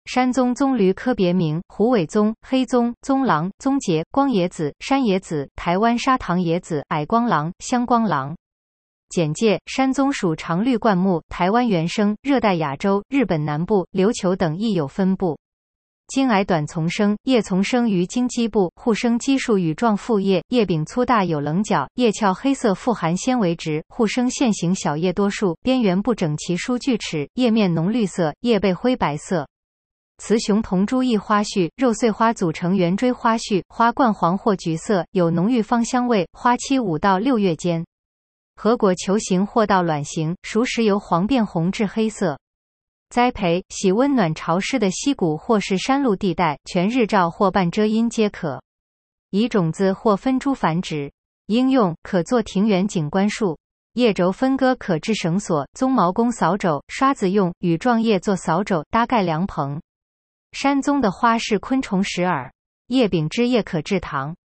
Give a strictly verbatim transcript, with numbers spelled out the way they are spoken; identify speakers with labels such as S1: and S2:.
S1: 山棕棕榈科别名：虎尾棕、黑棕、棕狼、棕节、光野紫、山野紫、台湾砂糖野紫、矮光狼、香光狼。简介：山棕属常绿灌木，台湾原生，热带亚洲、日本南部、琉球等亦有分布。茎矮短丛生，叶丛生于茎基部，互生基数羽状复叶，叶柄粗大有棱角，叶鞘黑色，富含纤维质，互生线形小叶多数，边缘不整齐疏锯齿，叶面浓绿色，叶背灰白色。雌雄同株异花序，肉穗花组成圆锥花序，花冠黄或橘色，有浓郁芳香味，花期五到六月间。核果球形或到卵形，熟时由黄变红至黑色。栽培喜温暖潮湿的溪谷或是山路地带，全日照或半遮阴皆可。以种子或分株繁殖。应用可做庭园景观树。叶轴分割可制绳索，棕毛弓扫帚，刷子用羽状叶做扫帚，搭盖凉棚。山棕的花是昆虫食饵，叶柄枝叶可制糖。